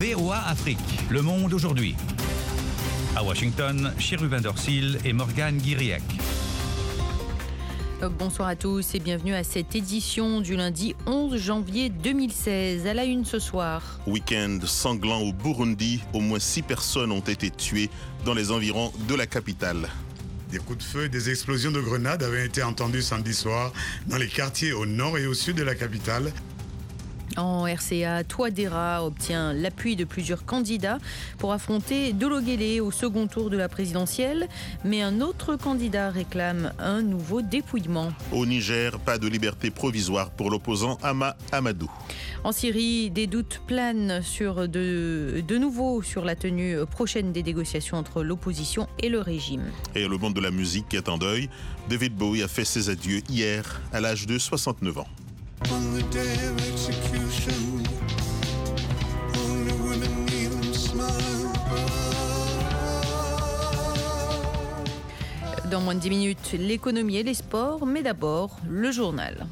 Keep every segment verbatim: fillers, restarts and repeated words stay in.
V O A Afrique, le monde aujourd'hui. À Washington, Chérubin Dorsil et Morgane Guiriec. Bonsoir à tous et bienvenue à cette édition du lundi onze janvier deux mille seize. À la une ce soir. Week-end sanglant au Burundi, au moins six personnes ont été tuées dans les environs de la capitale. Des coups de feu et des explosions de grenades avaient été entendus samedi soir dans les quartiers au nord et au sud de la capitale. En R C A, Touadéra obtient l'appui de plusieurs candidats pour affronter Dologélé au second tour de la présidentielle, mais un autre candidat réclame un nouveau dépouillement. Au Niger, pas de liberté provisoire pour l'opposant Hama Amadou. En Syrie, des doutes planent sur de, de nouveau sur la tenue prochaine des négociations entre l'opposition et le régime. Et le monde de la musique est en deuil. David Bowie a fait ses adieux hier à l'âge de soixante-neuf ans. On the day of execution, only women kneel and smile. Dans moins de dix minutes, l'économie et les sports, mais d'abord, le journal.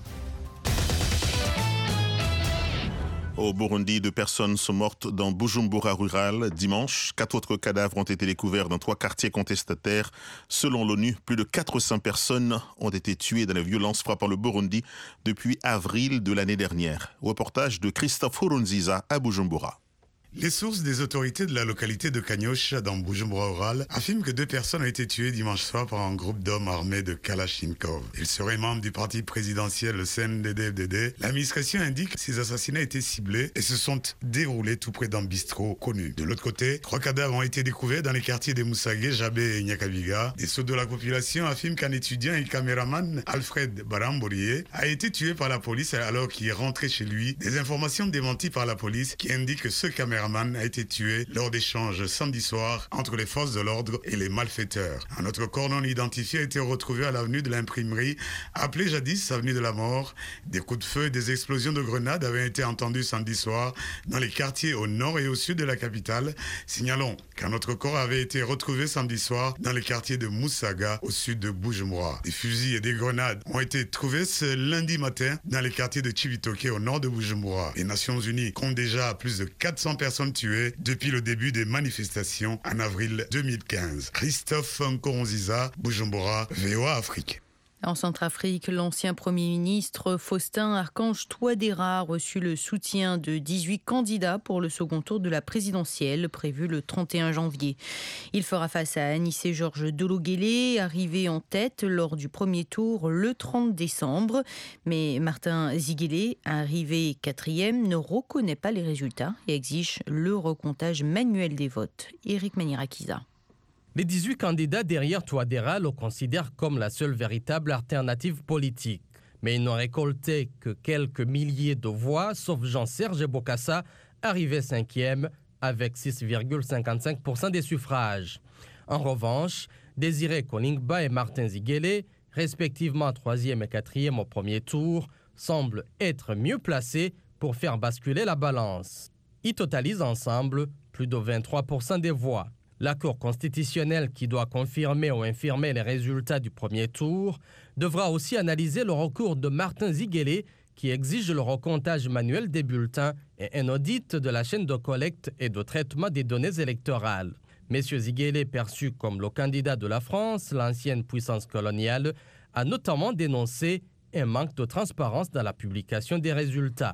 Au Burundi, deux personnes sont mortes dans Bujumbura rural dimanche. Quatre autres cadavres ont été découverts dans trois quartiers contestataires. Selon l'ONU, plus de quatre cents personnes ont été tuées dans les violences frappant le Burundi depuis avril de l'année dernière. Reportage de Christophe Nkurunziza à Bujumbura. Les sources des autorités de la localité de Kanyosha dans Bujumbura rural affirment que deux personnes ont été tuées dimanche soir par un groupe d'hommes armés de Kalachnikov. Ils seraient membres du parti présidentiel, le C N D D F D D. L'administration indique que ces assassinats étaient ciblés et se sont déroulés tout près d'un bistrot connu. De l'autre côté, trois cadavres ont été découverts dans les quartiers de Moussagé, Jabé et Nyakabiga. Des sources de la population affirment qu'un étudiant et caméraman, Alfred Baramborié, a été tué par la police alors qu'il est rentré chez lui. Des informations démenties par la police qui indiquent que ce caméraman a été tué lors d'échanges samedi soir entre les forces de l'ordre et les malfaiteurs. Un autre corps non identifié a été retrouvé à l'avenue de l'imprimerie, appelée jadis avenue de la mort. Des coups de feu et des explosions de grenades avaient été entendus samedi soir dans les quartiers au nord et au sud de la capitale. Signalons qu'un autre corps avait été retrouvé samedi soir dans les quartiers de Moussaga au sud de Bujumbura. Des fusils et des grenades ont été trouvés ce lundi matin dans les quartiers de Chibitoke au nord de Bujumbura. Les Nations Unies comptent déjà plus de quatre cents personnes tuées depuis le début des manifestations en avril deux mille quinze. Christophe Nkurunziza, Bujumbura, V O A Afrique. En Centrafrique, l'ancien Premier ministre Faustin Archange Touadéra a reçu le soutien de dix-huit candidats pour le second tour de la présidentielle prévu le trente et un janvier. Il fera face à Anissé-Georges Dologélé, arrivé en tête lors du premier tour le trente décembre. Mais Martin Ziguélé, arrivé quatrième, ne reconnaît pas les résultats et exige le recomptage manuel des votes. Éric Manirakiza. Les dix-huit candidats derrière Touadéra le considèrent comme la seule véritable alternative politique. Mais ils n'ont récolté que quelques milliers de voix, sauf Jean-Serge Bokassa, arrivé cinquième avec six virgule cinquante-cinq pour cent des suffrages. En revanche, Désiré Kolingba et Martin Ziguélé, respectivement troisième et quatrième au premier tour, semblent être mieux placés pour faire basculer la balance. Ils totalisent ensemble plus de vingt-trois pour cent des voix. La Cour constitutionnelle, qui doit confirmer ou infirmer les résultats du premier tour, devra aussi analyser le recours de Martin Ziguélé, qui exige le recomptage manuel des bulletins et un audit de la chaîne de collecte et de traitement des données électorales. M. Ziguélé, perçu comme le candidat de la France, l'ancienne puissance coloniale, a notamment dénoncé un manque de transparence dans la publication des résultats.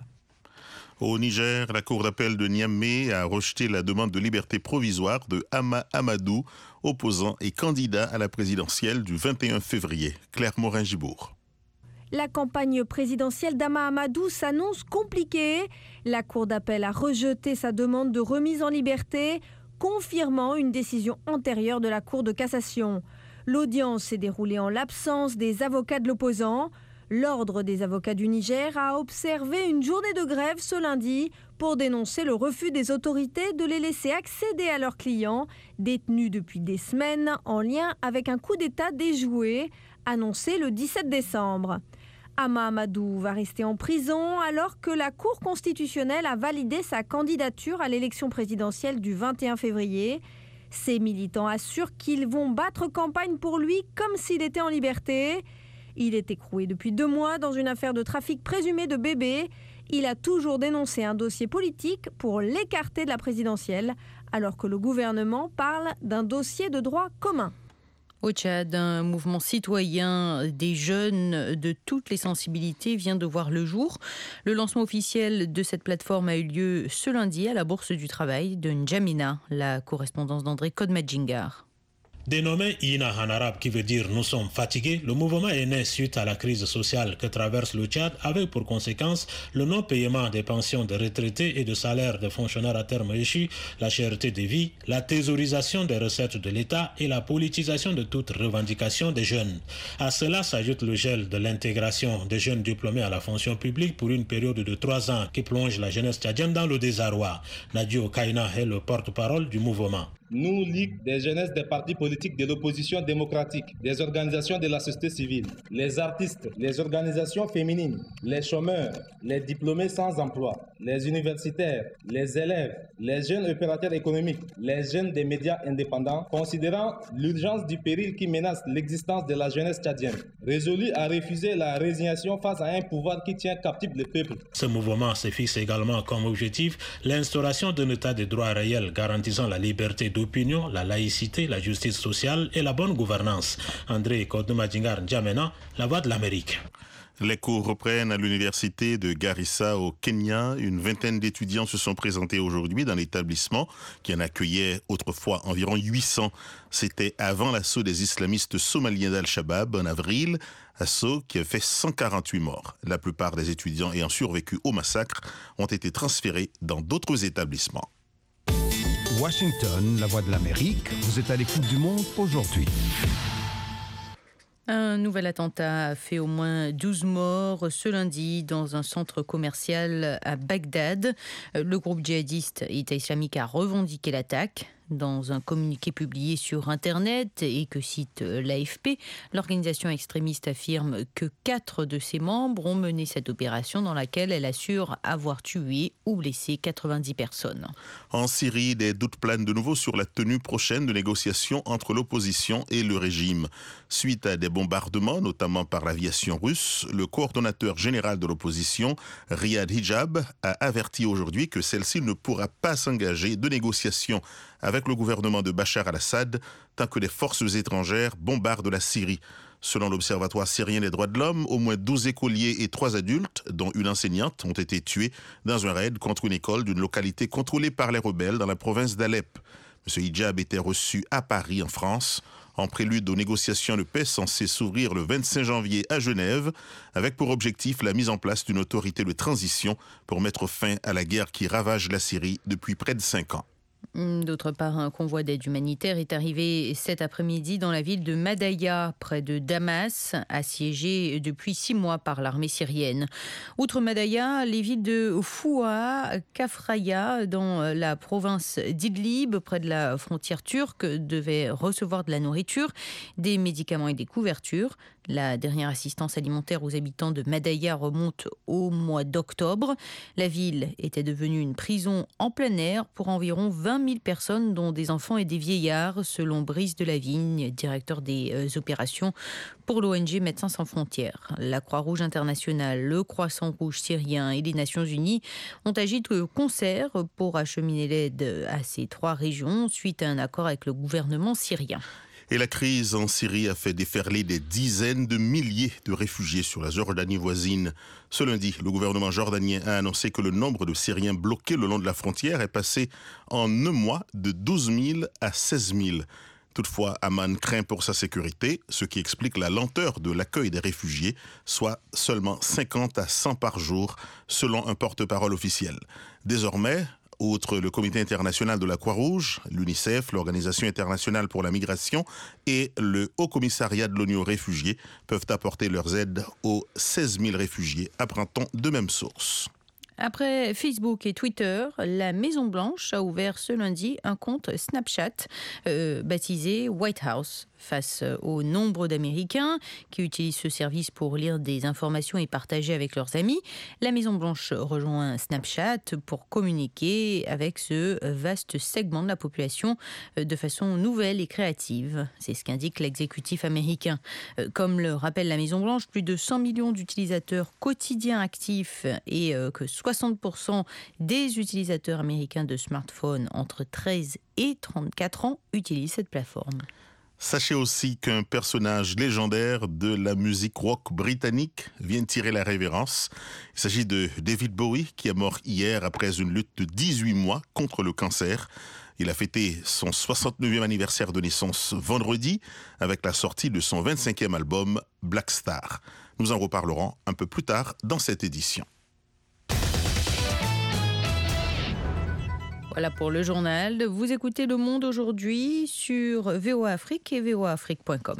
Au Niger, la Cour d'appel de Niamey a rejeté la demande de liberté provisoire de Hama Amadou, opposant et candidat à la présidentielle du vingt et un février. Claire Morin-Gibourg. La campagne présidentielle d'Hama Amadou s'annonce compliquée. La Cour d'appel a rejeté sa demande de remise en liberté, confirmant une décision antérieure de la Cour de cassation. L'audience s'est déroulée en l'absence des avocats de l'opposant. L'Ordre des avocats du Niger a observé une journée de grève ce lundi pour dénoncer le refus des autorités de les laisser accéder à leurs clients, détenus depuis des semaines en lien avec un coup d'État déjoué, annoncé le dix-sept décembre. Hama Amadou va rester en prison alors que la Cour constitutionnelle a validé sa candidature à l'élection présidentielle du vingt et un février. Ses militants assurent qu'ils vont battre campagne pour lui comme s'il était en liberté. Il est écroué depuis deux mois dans une affaire de trafic présumé de bébés. Il a toujours dénoncé un dossier politique pour l'écarter de la présidentielle, alors que le gouvernement parle d'un dossier de droit commun. Au Tchad, un mouvement citoyen des jeunes de toutes les sensibilités vient de voir le jour. Le lancement officiel de cette plateforme a eu lieu ce lundi à la Bourse du Travail de N'Djamena, la correspondance d'André Kodmadjingar. Dénommé Ina en arabe qui veut dire nous sommes fatigués, le mouvement est né suite à la crise sociale que traverse le Tchad avec pour conséquence le non-paiement des pensions de retraités et de salaires de fonctionnaires à terme échus, la cherté des vies, la thésaurisation des recettes de l'État et la politisation de toute revendication des jeunes. À cela s'ajoute le gel de l'intégration des jeunes diplômés à la fonction publique pour une période de trois ans qui plonge la jeunesse tchadienne dans le désarroi. Nadio Kaina est le porte-parole du mouvement. Nous, Ligue des jeunesses des partis politiques de l'opposition démocratique, des organisations de la société civile, les artistes, les organisations féminines, les chômeurs, les diplômés sans emploi, les universitaires, les élèves, les jeunes opérateurs économiques, les jeunes des médias indépendants, considérant l'urgence du péril qui menace l'existence de la jeunesse tchadienne, résolus à refuser la résignation face à un pouvoir qui tient captif le peuple. Ce mouvement se fixe également comme objectif l'instauration d'un état de droit réel garantissant la liberté d'opinion, la laïcité, la justice sociale et la bonne gouvernance. André Kodmadjingar N'Djamena, La Voix de l'Amérique. Les cours reprennent à l'université de Garissa au Kenya. Une vingtaine d'étudiants se sont présentés aujourd'hui dans l'établissement qui en accueillait autrefois environ huit cents. C'était avant l'assaut des islamistes somaliens d'Al-Shabaab en avril, assaut qui a fait cent quarante-huit morts. La plupart des étudiants ayant survécu au massacre ont été transférés dans d'autres établissements. Washington, La Voix de l'Amérique, vous êtes à l'écoute du monde aujourd'hui. Un nouvel attentat a fait au moins douze morts ce lundi dans un centre commercial à Bagdad. Le groupe djihadiste État islamique a revendiqué l'attaque. Dans un communiqué publié sur Internet et que cite l'A F P, l'organisation extrémiste affirme que quatre de ses membres ont mené cette opération dans laquelle elle assure avoir tué ou blessé quatre-vingt-dix personnes. En Syrie, des doutes planent de nouveau sur la tenue prochaine de négociations entre l'opposition et le régime. Suite à des bombardements, notamment par l'aviation russe, le coordonnateur général de l'opposition, Riyad Hijab, a averti aujourd'hui que celle-ci ne pourra pas s'engager de négociations avec le gouvernement de Bachar al-Assad tant que des forces étrangères bombardent la Syrie. Selon l'Observatoire syrien des droits de l'homme, au moins douze écoliers et trois adultes, dont une enseignante, ont été tués dans un raid contre une école d'une localité contrôlée par les rebelles dans la province d'Alep. M. Hijab était reçu à Paris, en France, en prélude aux négociations de paix censées s'ouvrir le vingt-cinq janvier à Genève, avec pour objectif la mise en place d'une autorité de transition pour mettre fin à la guerre qui ravage la Syrie depuis près de cinq ans. D'autre part, un convoi d'aide humanitaire est arrivé cet après-midi dans la ville de Madaya, près de Damas, assiégée depuis six mois par l'armée syrienne. Outre Madaya, les villes de Foua, Kafraya, dans la province d'Idlib, près de la frontière turque, devaient recevoir de la nourriture, des médicaments et des couvertures. La dernière assistance alimentaire aux habitants de Madaya remonte au mois d'octobre. La ville était devenue une prison en plein air pour environ vingt mille personnes, dont des enfants et des vieillards, selon Brice Delavigne, directeur des opérations pour l'O N G Médecins sans frontières. La Croix-Rouge internationale, le Croissant-Rouge syrien et les Nations unies ont agi de concert pour acheminer l'aide à ces trois régions suite à un accord avec le gouvernement syrien. Et la crise en Syrie a fait déferler des dizaines de milliers de réfugiés sur la Jordanie voisine. Ce lundi, le gouvernement jordanien a annoncé que le nombre de Syriens bloqués le long de la frontière est passé en un mois de douze mille à seize mille. Toutefois, Amman craint pour sa sécurité, ce qui explique la lenteur de l'accueil des réfugiés, soit seulement cinquante à cent par jour, selon un porte-parole officiel. Désormais, outre le Comité international de la Croix-Rouge, l'UNICEF, l'Organisation internationale pour la migration et le Haut-Commissariat de l'ONU aux réfugiés peuvent apporter leurs aides aux seize mille réfugiés, apprend-on de même source. Après Facebook et Twitter, la Maison-Blanche a ouvert ce lundi un compte Snapchat euh, baptisé White House Face au nombre d'Américains qui utilisent ce service pour lire des informations et partager avec leurs amis, la Maison-Blanche rejoint Snapchat pour communiquer avec ce vaste segment de la population de façon nouvelle et créative. C'est ce qu'indique l'exécutif américain. Comme le rappelle la Maison-Blanche, plus de cent millions d'utilisateurs quotidiens actifs et que soixante pour cent des utilisateurs américains de smartphones entre treize et trente-quatre ans utilisent cette plateforme. Sachez aussi qu'un personnage légendaire de la musique rock britannique vient tirer la révérence. Il s'agit de David Bowie, qui est mort hier après une lutte de dix-huit mois contre le cancer. Il a fêté son soixante-neuvième anniversaire de naissance vendredi avec la sortie de son vingt-cinquième album Black Star. Nous en reparlerons un peu plus tard dans cette édition. Voilà pour le journal. Vous écoutez Le Monde aujourd'hui sur V O A Afrique et V O A Afrique point com.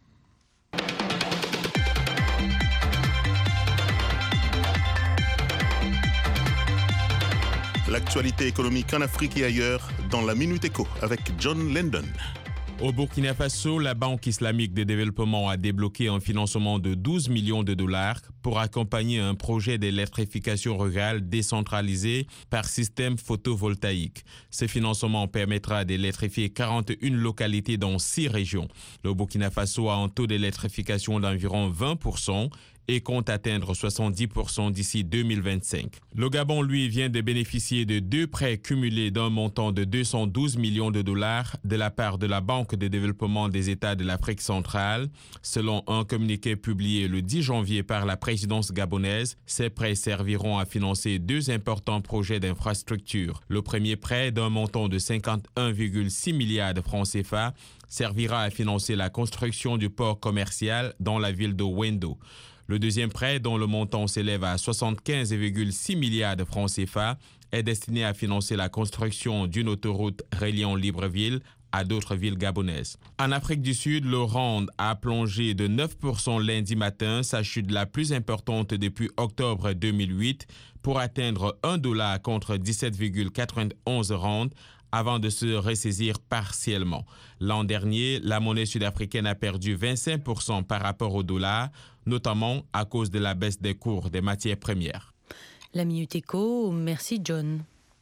L'actualité économique en Afrique et ailleurs dans la Minute Éco avec John Lendon. Au Burkina Faso, la Banque islamique de développement a débloqué un financement de douze millions de dollars pour accompagner un projet d'électrification rurale décentralisé par système photovoltaïque. Ce financement permettra d'électrifier quarante et une localités dans six régions. Le Burkina Faso a un taux d'électrification d'environ vingt pour cent et compte atteindre soixante-dix pour cent d'ici deux mille vingt-cinq. Le Gabon, lui, vient de bénéficier de deux prêts cumulés d'un montant de deux cent douze millions de dollars de la part de la Banque de développement des États de l'Afrique centrale. Selon un communiqué publié le dix janvier par la présidence gabonaise, ces prêts serviront à financer deux importants projets d'infrastructure. Le premier prêt, d'un montant de cinquante-un virgule six milliards de francs C F A, servira à financer la construction du port commercial dans la ville de Wendo. Le deuxième prêt, dont le montant s'élève à soixante-quinze virgule six milliards de francs C F A, est destiné à financer la construction d'une autoroute reliant Libreville à d'autres villes gabonaises. En Afrique du Sud, le rand a plongé de neuf pour cent lundi matin, sa chute la plus importante depuis octobre deux mille huit, pour atteindre un dollar contre dix-sept virgule quatre-vingt-onze rand, avant de se ressaisir partiellement. L'an dernier, la monnaie sud-africaine a perdu vingt-cinq pour cent par rapport au dollar, notamment à cause de la baisse des cours des matières premières. La Minute Éco, merci John.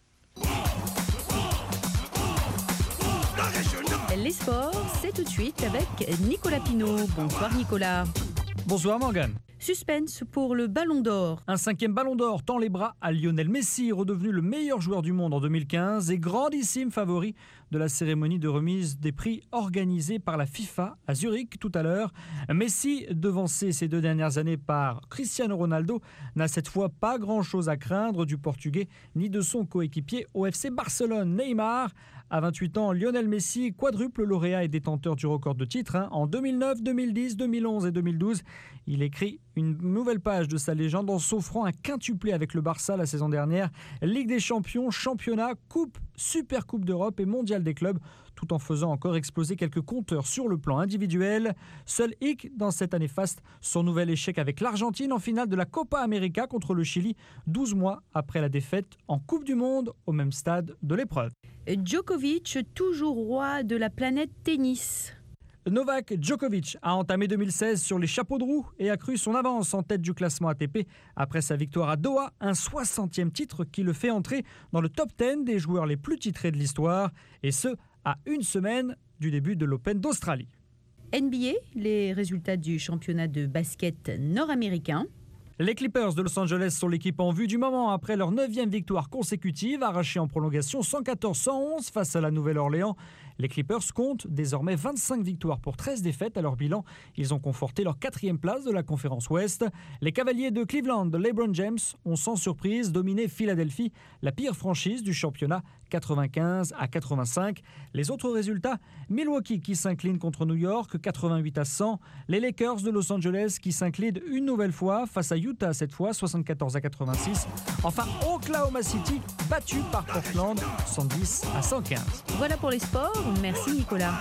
Les sports, c'est tout de suite avec Nicolas Pinault. Bonsoir Nicolas. Bonsoir Morgane. Suspense pour le Ballon d'Or. Un cinquième Ballon d'Or tend les bras à Lionel Messi, redevenu le meilleur joueur du monde en deux mille quinze et grandissime favori de la cérémonie de remise des prix organisée par la FIFA à Zurich tout à l'heure. Messi, devancé ces deux dernières années par Cristiano Ronaldo, n'a cette fois pas grand-chose à craindre du Portugais ni de son coéquipier au F C Barcelone. Neymar, à vingt-huit ans, Lionel Messi, quadruple lauréat et détenteur du record de titres, hein, en deux mille neuf, deux mille dix, deux mille onze et deux mille douze. Il écrit une nouvelle page de sa légende en s'offrant un quintuplé avec le Barça la saison dernière. Ligue des champions, championnat, coupe, super coupe d'Europe et mondial des clubs, tout en faisant encore exploser quelques compteurs sur le plan individuel. Seul hic dans cette année faste, son nouvel échec avec l'Argentine en finale de la Copa América contre le Chili, douze mois après la défaite en Coupe du Monde au même stade de l'épreuve. Djokovic, toujours roi de la planète tennis. Novak Djokovic a entamé deux mille seize sur les chapeaux de roue et a cru son avance en tête du classement A T P après sa victoire à Doha, un soixantième titre qui le fait entrer dans le top dix des joueurs les plus titrés de l'histoire, et ce, à une semaine du début de l'Open d'Australie. N B A, les résultats du championnat de basket nord-américain. Les Clippers de Los Angeles sont l'équipe en vue du moment après leur neuvième victoire consécutive, arrachée en prolongation cent quatorze à cent onze face à la Nouvelle-Orléans. Les Clippers comptent désormais vingt-cinq victoires pour treize défaites à leur bilan. Ils ont conforté leur quatrième place de la conférence Ouest. Les Cavaliers de Cleveland de LeBron James ont sans surprise dominé Philadelphie, la pire franchise du championnat, quatre-vingt-quinze à quatre-vingt-cinq. Les autres résultats, Milwaukee qui s'incline contre New York, quatre-vingt-huit à cent. Les Lakers de Los Angeles qui s'inclinent une nouvelle fois face à Utah cette fois, soixante-quatorze à quatre-vingt-six. Enfin, Oklahoma City battu par Portland, cent dix à cent quinze. Voilà pour les sports. Merci Nicolas.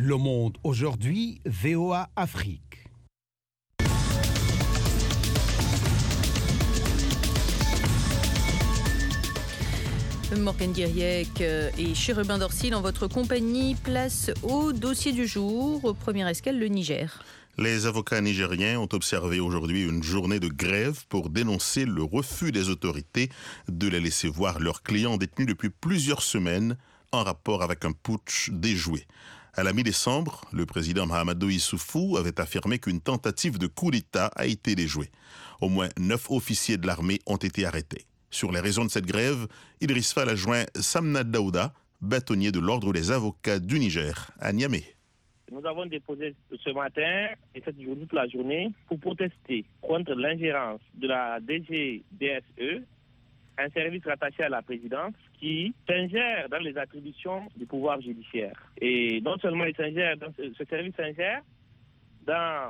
Le Monde aujourd'hui, V O A Afrique. Morgane Guiriec et Chérubin Dorsil en votre compagnie. Place au dossier du jour. Première escale, le Niger. Les avocats nigériens ont observé aujourd'hui une journée de grève pour dénoncer le refus des autorités de les laisser voir leurs clients détenus depuis plusieurs semaines en rapport avec un putsch déjoué. À la mi-décembre, le président Mahamadou Issoufou avait affirmé qu'une tentative de coup d'État a été déjouée. Au moins neuf officiers de l'armée ont été arrêtés. Sur les raisons de cette grève, Idriss Fall a joint Samna Daouda, bâtonnier de l'ordre des avocats du Niger, à Niamey. Nous avons déposé ce matin et cette journée, toute la journée, pour protester contre l'ingérence de la D G D S E, un service rattaché à la présidence, qui s'ingère dans les attributions du pouvoir judiciaire. Et non seulement il s'ingère, dans ce, ce service s'ingère dans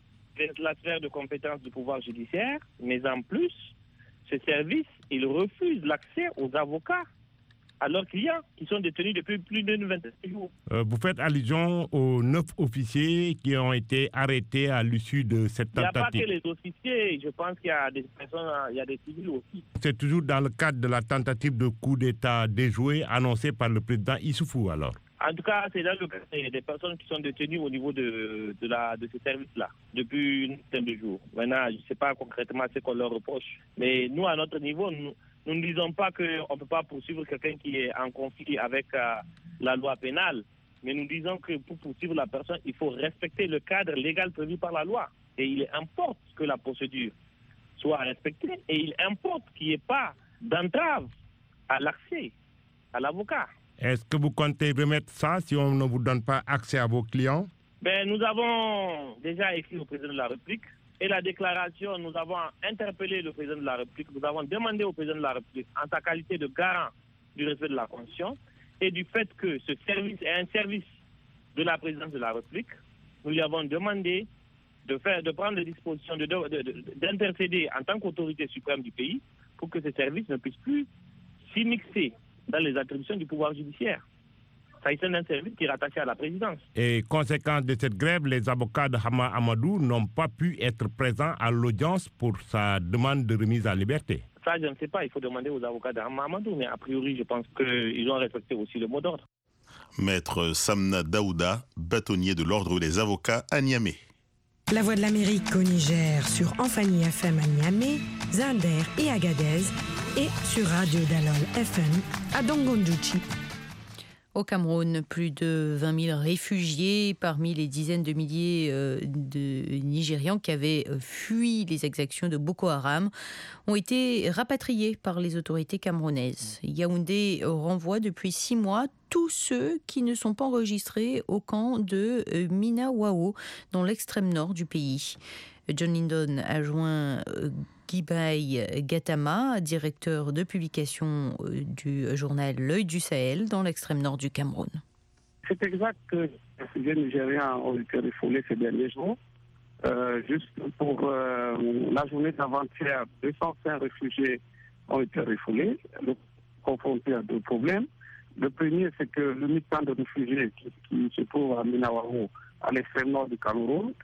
la sphère de compétences du pouvoir judiciaire, mais en plus, ce service, il refuse l'accès aux avocats à leurs clients qui sont détenus depuis plus de vingt-cinq jours. Euh, vous faites allusion aux neuf officiers qui ont été arrêtés à l'issue de cette tentative. Il n'y a pas que les officiers, je pense qu'il y a des personnes, il y a des civils aussi. C'est toujours dans le cadre de la tentative de coup d'État déjoué annoncée par le président Issoufou alors. En tout cas, c'est dans le cas des personnes qui sont détenues au niveau de, de, la, de ce service-là depuis une quinzaine de jours. Maintenant, je ne sais pas concrètement ce qu'on leur reproche. Mais nous, à notre niveau, nous, nous ne disons pas qu'on ne peut pas poursuivre quelqu'un qui est en conflit avec euh, la loi pénale. Mais nous disons que pour poursuivre la personne, il faut respecter le cadre légal prévu par la loi. Et il importe que la procédure soit respectée. Et il importe qu'il n'y ait pas d'entrave à l'accès à l'avocat. Est-ce que vous comptez remettre ça si on ne vous donne pas accès à vos clients? Ben, nous avons déjà écrit au président de la République et la déclaration, nous avons interpellé le président de la République, nous avons demandé au président de la République, en sa qualité de garant du respect de la Constitution et du fait que ce service est un service de la présidence de la République, nous lui avons demandé de, faire, de prendre des dispositions, de, de, de, d'intercéder en tant qu'autorité suprême du pays pour que ce service ne puisse plus s'immixer dans les attributions du pouvoir judiciaire. Ça s'agit d'un service qui est rattaché à la présidence. Et conséquence de cette grève, les avocats de Hama Amadou n'ont pas pu être présents à l'audience pour sa demande de remise en liberté. Ça, je ne sais pas, il faut demander aux avocats de Hama Amadou, mais a priori, je pense qu'ils ont respecté aussi le mot d'ordre. Maître Samna Daouda, bâtonnier de l'ordre des avocats à Niamey. La Voix de l'Amérique au Niger sur Amphani F M à Niamey, Zinder et Agadez et sur Radio Dalol F M à Dongondouchi. Au Cameroun, plus de vingt mille réfugiés parmi les dizaines de milliers de Nigérians qui avaient fui les exactions de Boko Haram ont été rapatriés par les autorités camerounaises. Yaoundé renvoie depuis six mois tous ceux qui ne sont pas enregistrés au camp de Minawao, dans l'extrême nord du pays. John Lindon a joint Gibaï Gatama, directeur de publication du journal L'Œil du Sahel, dans l'extrême nord du Cameroun. C'est exact que les réfugiés nigériens ont été refoulés ces derniers jours. Euh, juste pour euh, la journée d'avant-hier, deux cent cinq réfugiés ont été refoulés, confrontés à deux problèmes. Le premier, c'est que le mi-temps de réfugiés qui, qui se trouve à Minawao, à l'extrême nord du Cameroun,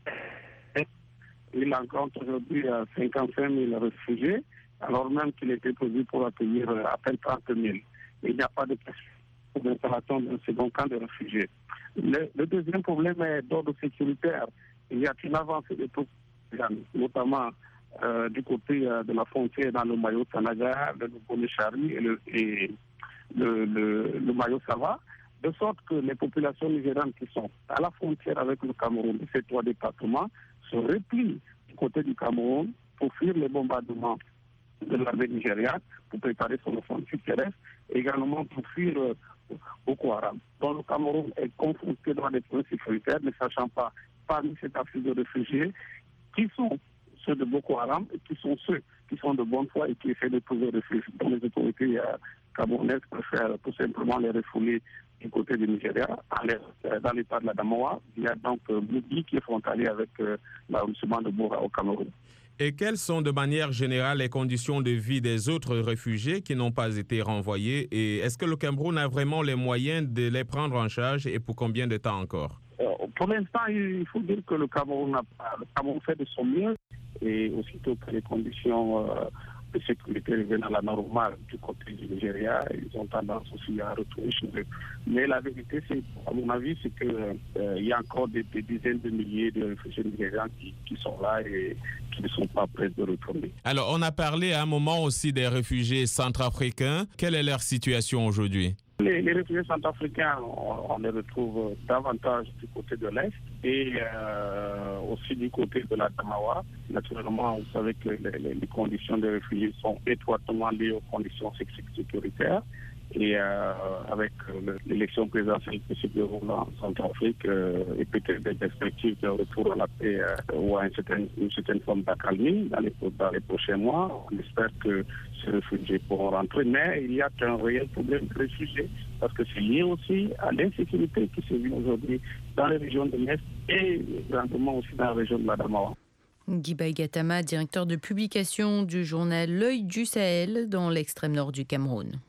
il rencontre aujourd'hui cinquante-cinq mille réfugiés, alors même qu'il était prévu pour accueillir à peine trente mille. Il n'y a pas de question d'installation d'un second camp de réfugiés. Le, le deuxième problème est d'ordre sécuritaire. Il y a une avancée de tout, notamment euh, du côté euh, de la frontière dans le maillot Sanaga, le Nouveau-Chari et le, et le, le, le maillot Sava, de sorte que les populations nigérianes qui sont à la frontière avec le Cameroun, ces trois départements, se replient du côté du Cameroun pour fuir les bombardements de l'armée nigériane, pour préparer son offensive terrestre, et également pour fuir euh, Boko Haram. Donc le Cameroun est confronté dans des problèmes sécuritaires, ne sachant pas parmi cet afflux de réfugiés qui sont ceux de Boko Haram et qui sont ceux qui sont de bonne foi et qui essaient de trouver refuge. Donc les autorités euh, camerounaises préfèrent tout simplement les refouler du côté du Nigeria, dans l'état de la Damawa. Il y a donc euh, Moudi qui est frontalier avec euh, l'arrondissement de Bora au Cameroun. Et quelles sont de manière générale les conditions de vie des autres réfugiés qui n'ont pas été renvoyés? Et est-ce que le Cameroun a vraiment les moyens de les prendre en charge et pour combien de temps encore? euh, pour l'instant, il faut dire que le Cameroun, a, le Cameroun fait de son mieux et aussitôt que les conditions euh, de sécurité reviennent à la normale du côté du Nigeria, ils ont tendance aussi à retourner chez eux. Mais la vérité, c'est, à mon avis, c'est qu'il euh, y a encore des, des dizaines de milliers de réfugiés nigérians qui, qui sont là et qui ne sont pas prêts de retourner. Alors, on a parlé à un moment aussi des réfugiés centrafricains. Quelle est leur situation aujourd'hui? Les, les réfugiés centrafricains, on, on les retrouve davantage du côté de l'Est et euh, aussi du côté de la Damawa. Naturellement, vous savez que les, les conditions des réfugiés sont étroitement liées aux conditions sécuritaires. Et euh, avec l'élection présidentielle qui se déroule en Centrafrique euh, et peut-être des perspectives de retour à la paix euh, ou à une certaine, une certaine forme d'accalmie dans les, dans les prochains mois, on espère que ces réfugiés pourront rentrer. Mais il y a un réel problème de réfugiés parce que c'est lié aussi à l'insécurité qui se vit aujourd'hui dans les régions de l'Est et grandement aussi dans la région de la Damawa. Guy Gatama, directeur de publication du journal L'Œil du Sahel dans l'extrême nord du Cameroun.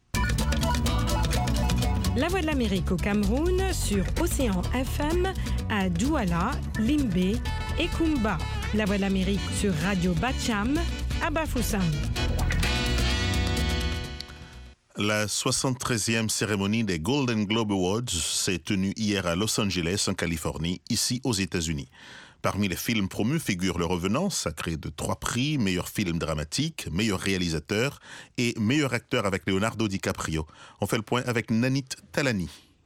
La Voix de l'Amérique au Cameroun sur Océan F M à Douala, Limbé et Kumba. La Voix de l'Amérique sur Radio Bacham à Bafoussam. La soixante-treizième cérémonie des Golden Globe Awards s'est tenue hier à Los Angeles, en Californie, ici aux États-Unis. Parmi les films promus figure Le Revenant, sacré de trois prix, meilleur film dramatique, meilleur réalisateur et meilleur acteur avec Leonardo DiCaprio. On fait le point avec Nanit Talani.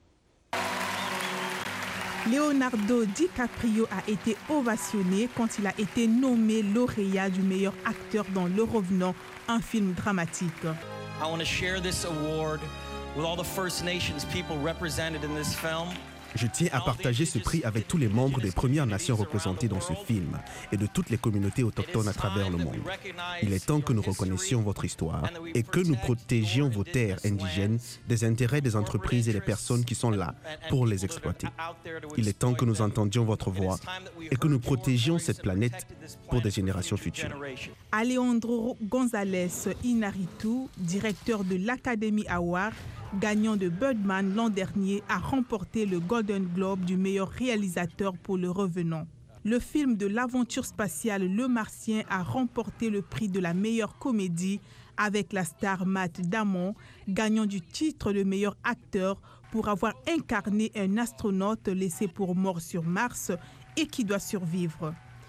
Leonardo DiCaprio a été ovationné quand il a été nommé lauréat du meilleur acteur dans Le Revenant, un film dramatique. I want to share this award with all the First Nations people represented in this film. Je tiens à partager ce prix avec tous les membres des Premières Nations représentées dans ce film et de toutes les communautés autochtones à travers le monde. Il est temps que nous reconnaissions votre histoire et que nous protégions vos terres indigènes des intérêts des entreprises et des personnes qui sont là pour les exploiter. Il est temps que nous entendions votre voix et que nous protégions cette planète pour des générations futures. Alejandro González Inarritu, directeur de l'Academy Award, gagnant de Birdman l'an dernier, a remporté le Golden Globe du meilleur réalisateur pour Le Revenant. Le film de l'aventure spatiale Le Martien a remporté le prix de la meilleure comédie avec la star Matt Damon, gagnant du titre de meilleur acteur pour avoir incarné un astronaute laissé pour mort sur Mars et qui doit survivre.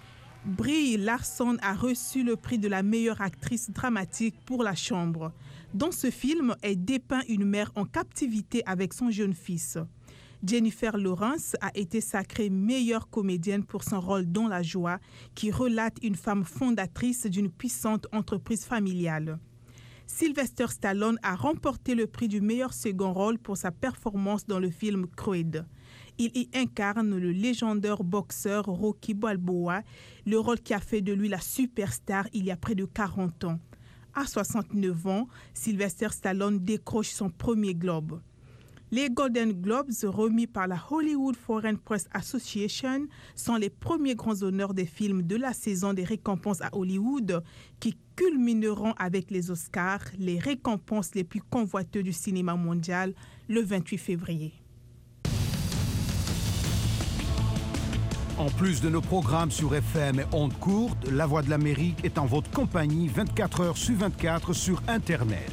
Brie Larson a reçu le prix de la meilleure actrice dramatique pour La Chambre. Dans ce film, elle dépeint une mère en captivité avec son jeune fils. Jennifer Lawrence a été sacrée meilleure comédienne pour son rôle dans La Joie, qui relate une femme fondatrice d'une puissante entreprise familiale. Sylvester Stallone a remporté le prix du meilleur second rôle pour sa performance dans le film Creed. Il y incarne le légendaire boxeur Rocky Balboa, le rôle qui a fait de lui la superstar il y a près de quarante ans. À soixante-neuf ans, Sylvester Stallone décroche son premier globe. Les Golden Globes, remis par la Hollywood Foreign Press Association, sont les premiers grands honneurs des films de la saison des récompenses à Hollywood, qui culmineront avec les Oscars, les récompenses les plus convoitées du cinéma mondial, le vingt-huit février. En plus de nos programmes sur F M et ondes courtes, La Voix de l'Amérique est en votre compagnie vingt-quatre heures sur vingt-quatre sur Internet.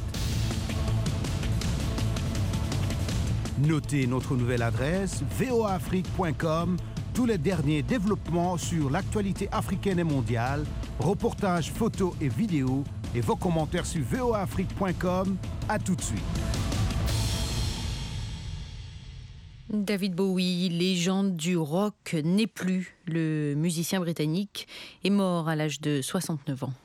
Notez notre nouvelle adresse v o a afrique point com, tous les derniers développements sur l'actualité africaine et mondiale, reportages, photos et vidéos, et vos commentaires sur v o a afrique point com. À tout de suite. David Bowie, légende du rock, n'est plus. Le musicien britannique est mort à l'âge de soixante-neuf ans.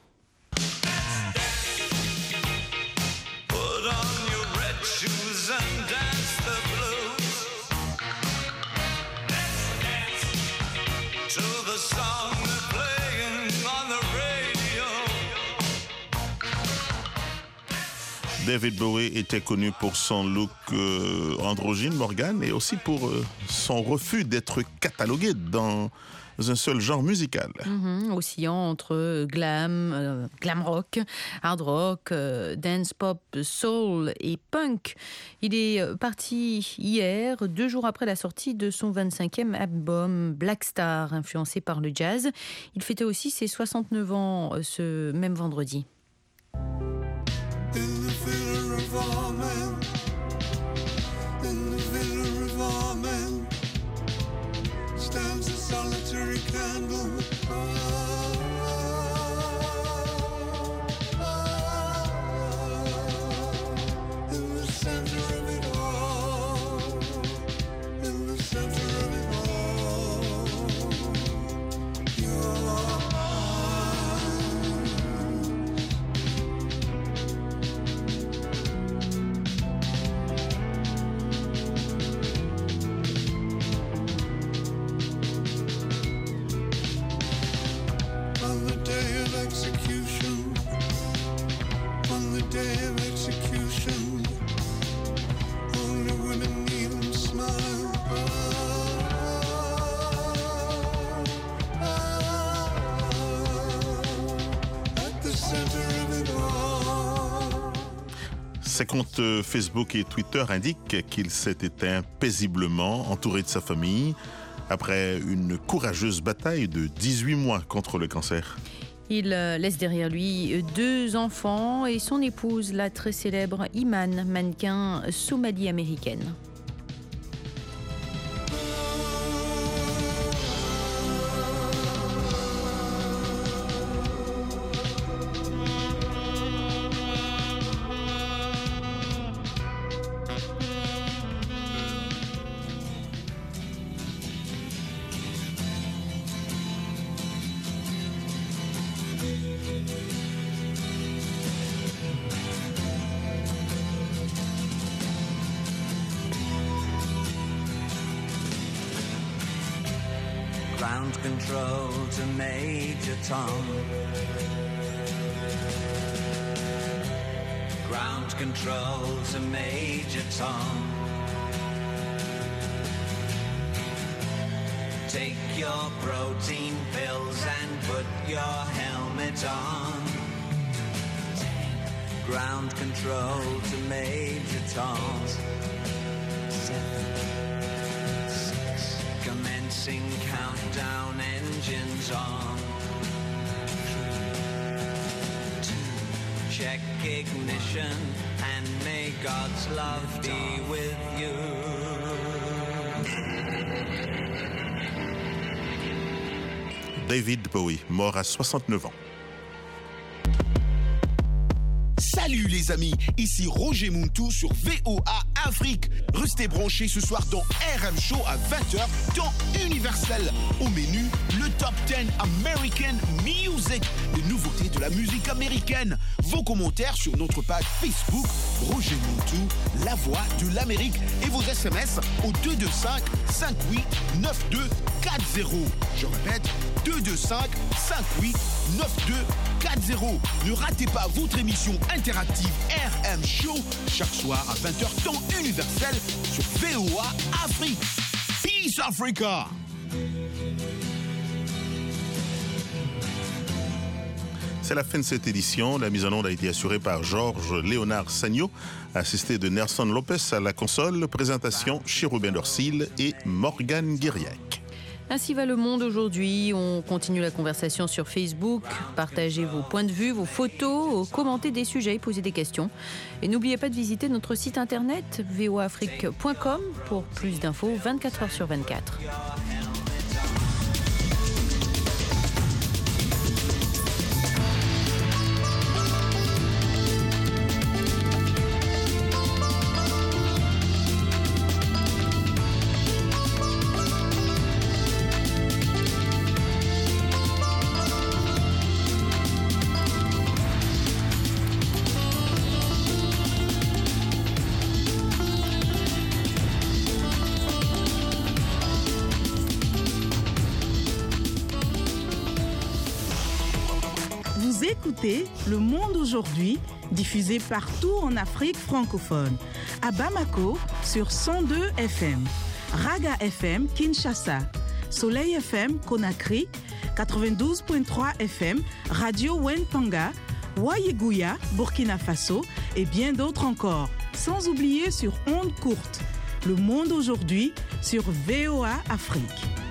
David Bowie était connu pour son look euh, androgyne, Morgan, et aussi pour euh, son refus d'être catalogué dans un seul genre musical. Mmh, oscillant entre glam, euh, glam rock, hard rock, euh, dance pop, soul et punk. Il est parti hier, deux jours après la sortie de son vingt-cinquième album Black Star, influencé par le jazz. Il fêtait aussi ses soixante-neuf ans ce même vendredi. Stands a solitary candle. Ah, ah, ah, in the center of it all, in the center of it all, your execution, on the day of execution, only women even smile. Ah, ah, at the center of it all. Ses comptes Facebook et Twitter indiquent qu'il s'est éteint paisiblement, entouré de sa famille, après une courageuse bataille de dix-huit mois contre le cancer. Il laisse derrière lui deux enfants et son épouse, la très célèbre Iman, mannequin somali-américaine. Ground control to Major Tom. Ground control to Major Tom. Take your protein pills and put your helmet on. Ground control to Major Tom. Commencing countdown, engines on. Three, two, check ignition, and may God's love be with you. David Bowie, mort à soixante-neuf ans. Salut les amis, ici Roger Muntu sur V O A Afrique. Restez branchés ce soir dans R M Show à vingt heures, temps universel. Au menu, le Top dix American Music, les nouveautés de la musique américaine. Vos commentaires sur notre page Facebook, Roger Muntu, la voix de l'Amérique. Et vos S M S au deux deux cinq, cinq huit neuf deux quatre zéro. Je répète, deux deux cinq, cinq huit neuf deux quatre zéro. Ne ratez pas votre émission interactive R M Show chaque soir à vingt heures temps universel sur V O A Afrique. Peace Africa. C'est la fin de cette édition. La mise en onde a été assurée par Georges Léonard Sagno, assisté de Nelson Lopez à la console. Présentation chez Ruben Dorsil et Morgane Guiriac. Ainsi va le monde aujourd'hui. On continue la conversation sur Facebook. Partagez vos points de vue, vos photos, commentez des sujets, posez des questions. Et n'oubliez pas de visiter notre site internet v o afrique point com pour plus d'infos vingt-quatre heures sur vingt-quatre. Écoutez Le Monde aujourd'hui, diffusé partout en Afrique francophone. À Bamako, sur cent deux F M. Raga F M, Kinshasa. Soleil F M Conakry, quatre-vingt-douze virgule trois F M, Radio Wenpanga, Wayeguya, Burkina Faso et bien d'autres encore. Sans oublier sur ondes courtes. Le monde aujourd'hui sur V O A Afrique.